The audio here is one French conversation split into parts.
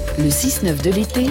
Le 6-9 de l'été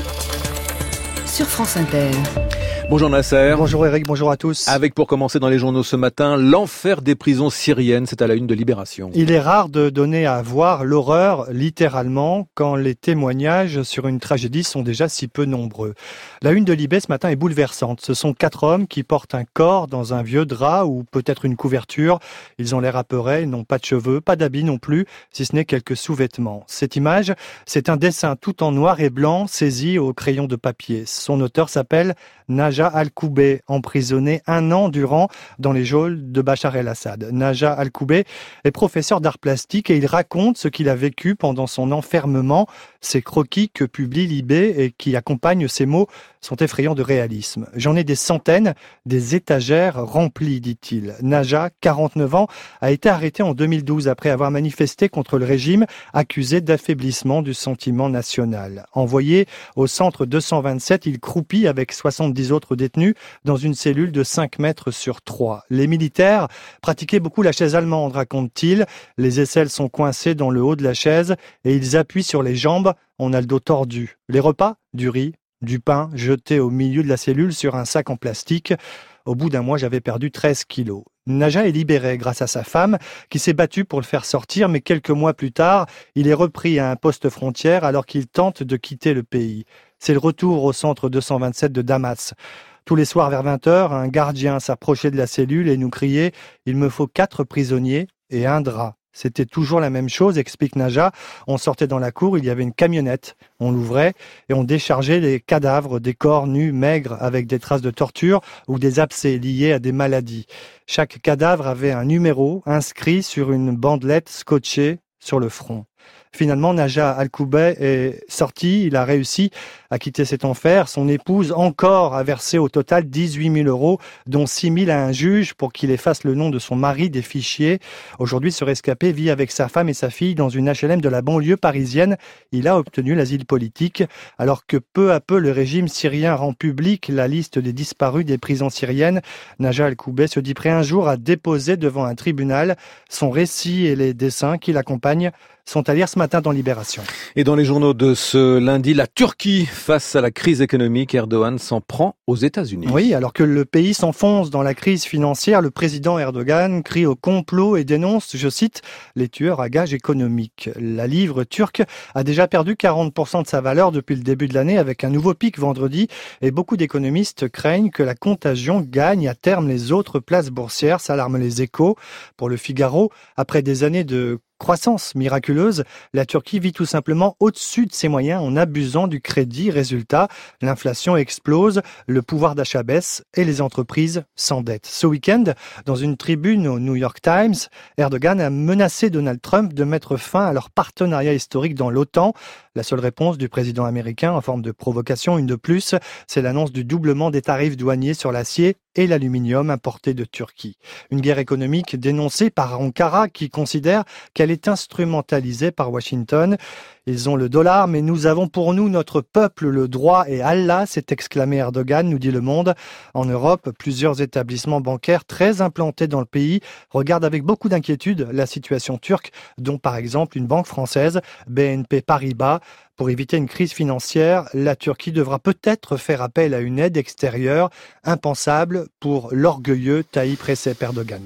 sur France Inter. Bonjour Nasser. Bonjour Eric, bonjour à tous. Avec pour commencer dans les journaux ce matin, l'enfer des prisons syriennes, c'est à la une de Libération. Il est rare de donner à voir l'horreur, littéralement, quand les témoignages sur une tragédie sont déjà si peu nombreux. La une de Libé ce matin est bouleversante. Ce sont 4 hommes qui portent un corps dans un vieux drap ou peut-être une couverture. Ils ont l'air apeurés, ils n'ont pas de cheveux, pas d'habits non plus, si ce n'est quelques sous-vêtements. Cette image, c'est un dessin tout en noir et blanc saisi au crayon de papier. Son auteur s'appelle Naja Al-Koubé, emprisonné 1 an durant dans les geôles de Bachar el-Assad. Naja Al-Koubé est professeur d'art plastique et il raconte ce qu'il a vécu pendant son enfermement. Ces croquis que publie Libé et qui accompagnent ces mots sont effrayants de réalisme. J'en ai des centaines, des étagères remplies, dit-il. Naja, 49 ans, a été arrêté en 2012 après avoir manifesté contre le régime, accusé d'affaiblissement du sentiment national. Envoyé au centre 227, il croupit avec 70 autres détenus dans une cellule de 5 mètres sur 3. Les militaires pratiquaient beaucoup la chaise allemande, raconte-t-il. Les aisselles sont coincées dans le haut de la chaise et ils appuient sur les jambes. On a le dos tordu. Les repas, du riz, du pain jeté au milieu de la cellule sur un sac en plastique. Au bout d'1 mois, j'avais perdu 13 kilos. Naja est libéré grâce à sa femme qui s'est battue pour le faire sortir, mais quelques mois plus tard, il est repris à un poste frontière alors qu'il tente de quitter le pays. C'est le retour au centre 227 de Damas. Tous les soirs vers 20h, un gardien s'approchait de la cellule et nous criait « Il me faut 4 prisonniers et un drap ». C'était toujours la même chose, explique Naja. On sortait dans la cour, il y avait une camionnette. On l'ouvrait et on déchargeait les cadavres, des corps nus, maigres, avec des traces de torture ou des abcès liés à des maladies. Chaque cadavre avait un numéro inscrit sur une bandelette scotchée sur le front. Finalement, Naja Al-Koubé est sorti, il a réussi à quitter cet enfer. Son épouse encore a versé au total 18 000 €, dont 6 000 à un juge pour qu'il efface le nom de son mari des fichiers. Aujourd'hui, ce rescapé vit avec sa femme et sa fille dans une HLM de la banlieue parisienne. Il a obtenu l'asile politique, alors que peu à peu le régime syrien rend public la liste des disparus des prisons syriennes. Naja Al-Koubé se dit prêt un jour à déposer devant un tribunal. Son récit et les dessins qui l'accompagnent sont à lire ce matin dans Libération. Et dans les journaux de ce lundi, la Turquie, face à la crise économique, Erdogan s'en prend aux États-Unis. Oui, alors que le pays s'enfonce dans la crise financière, le président Erdogan crie au complot et dénonce, je cite, les tueurs à gages économiques. La livre turque a déjà perdu 40% de sa valeur depuis le début de l'année avec un nouveau pic vendredi et beaucoup d'économistes craignent que la contagion gagne à terme les autres places boursières, s'alarment les Échos. Pour le Figaro, après des années de croissance miraculeuse, la Turquie vit tout simplement au-dessus de ses moyens en abusant du crédit. Résultat, l'inflation explose, le pouvoir d'achat baisse et les entreprises s'endettent. Ce week-end, dans une tribune au New York Times, Erdogan a menacé Donald Trump de mettre fin à leur partenariat historique dans l'OTAN. La seule réponse du président américain, en forme de provocation, une de plus, c'est l'annonce du doublement des tarifs douaniers sur l'acier et l'aluminium importés de Turquie. Une guerre économique dénoncée par Ankara qui considère qu'elle est instrumentalisée par Washington. Ils ont le dollar, mais nous avons pour nous notre peuple, le droit et Allah, s'est exclamé Erdogan, nous dit Le Monde. En Europe, plusieurs établissements bancaires très implantés dans le pays regardent avec beaucoup d'inquiétude la situation turque, dont par exemple une banque française, BNP Paribas. Pour éviter une crise financière, la Turquie devra peut-être faire appel à une aide extérieure, impensable pour l'orgueilleux Tayyip Recep Erdogan.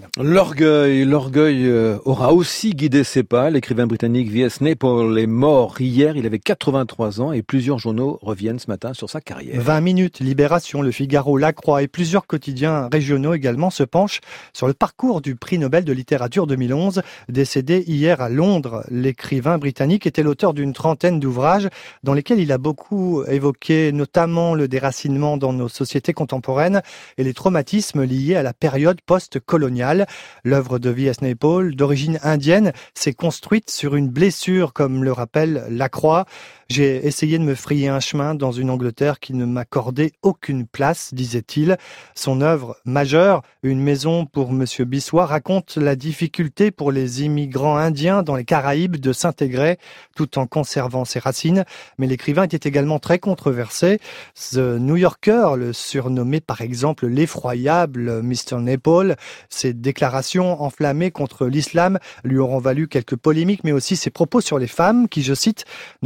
L'orgueil aura aussi guidé ses pas. L'écrivain britannique V.S. Naipaul est mort hier, il avait 83 ans et plusieurs journaux reviennent ce matin sur sa carrière. 20 minutes, Libération, Le Figaro, La Croix et plusieurs quotidiens régionaux également se penchent sur le parcours du prix Nobel de littérature 2011. Décédé hier à Londres, l'écrivain britannique était l'auteur d'une trentaine d'ouvrages dans lesquels il a beaucoup évoqué notamment le déracinement dans nos sociétés contemporaines et les traumatismes liés à la période post-coloniale. L'œuvre de V.S. Naipaul, d'origine indienne, s'est construite sur une blessure, comme le rappelle Lacroix. J'ai essayé de me frayer un chemin dans une Angleterre qui ne m'accordait aucune place, disait-il. Son œuvre majeure, Une maison pour Monsieur Bissois, raconte la difficulté pour les immigrants indiens dans les Caraïbes de s'intégrer tout en conservant ses racines. Mais l'écrivain était également très controversé. The New Yorker le surnommait par exemple l'effroyable Mr. Naipaul. Ses déclarations enflammées contre l'islam lui auront valu quelques polémiques, mais aussi ses propos sur les femmes qui, je cite, ne pourraient jamais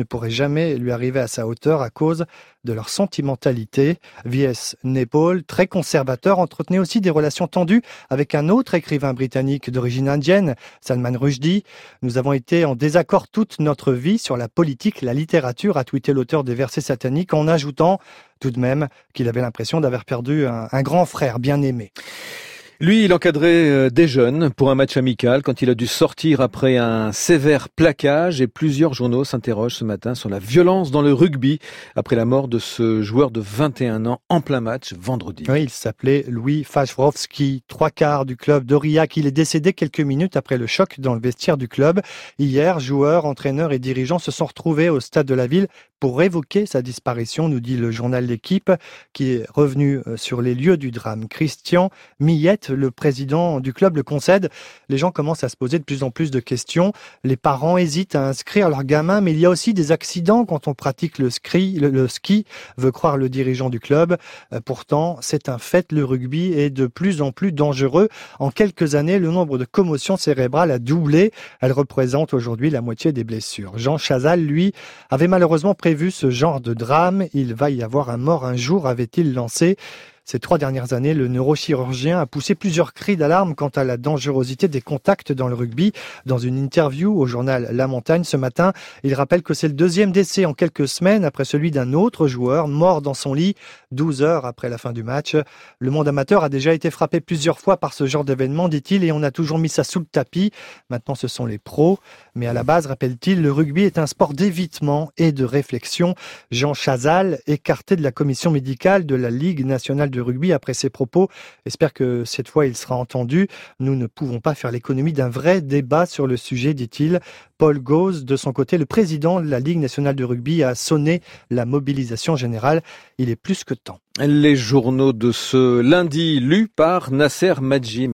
jamais lui arrivé à sa hauteur à cause de leur sentimentalité. V.S. Naipaul, très conservateur, entretenait aussi des relations tendues avec un autre écrivain britannique d'origine indienne, Salman Rushdie. Nous avons été en désaccord toute notre vie sur la politique, la littérature, a tweeté l'auteur des versets sataniques, en ajoutant tout de même qu'il avait l'impression d'avoir perdu un grand frère bien aimé. Lui, il encadrait des jeunes pour un match amical quand il a dû sortir après un sévère plaquage, et plusieurs journaux s'interrogent ce matin sur la violence dans le rugby après la mort de ce joueur de 21 ans en plein match vendredi. Oui, il s'appelait Louis Fajrovski, 3/4 du club d'Aurillac. Il est décédé quelques minutes après le choc dans le vestiaire du club. Hier, joueurs, entraîneurs et dirigeants se sont retrouvés au stade de la ville pour évoquer sa disparition, nous dit le journal L'Équipe, qui est revenu sur les lieux du drame. Christian Millette, le président du club, le concède. Les gens commencent à se poser de plus en plus de questions. Les parents hésitent à inscrire leurs gamins, mais il y a aussi des accidents quand on pratique le ski, veut croire le dirigeant du club. Pourtant, c'est un fait, le rugby est de plus en plus dangereux. En quelques années, le nombre de commotions cérébrales a doublé. Elle représente aujourd'hui la moitié des blessures. Jean Chazal, lui, avait malheureusement prévu ce genre de drame. Il va y avoir un mort un jour, avait-il lancé. Ces 3 dernières années, le neurochirurgien a poussé plusieurs cris d'alarme quant à la dangerosité des contacts dans le rugby. Dans une interview au journal La Montagne ce matin, il rappelle que c'est le 2e décès en quelques semaines après celui d'un autre joueur mort dans son lit 12 heures après la fin du match. Le monde amateur a déjà été frappé plusieurs fois par ce genre d'événement, dit-il, et on a toujours mis ça sous le tapis. Maintenant, ce sont les pros. Mais à la base, rappelle-t-il, le rugby est un sport d'évitement et de réflexion. Jean Chazal, écarté de la commission médicale de la Ligue nationale de rugby après ses propos, espère que cette fois il sera entendu. Nous ne pouvons pas faire l'économie d'un vrai débat sur le sujet, dit-il. Paul Gauze, de son côté, le président de la Ligue nationale de rugby, a sonné la mobilisation générale. Il est plus que temps. Les journaux de ce lundi lus par Nasser Madji.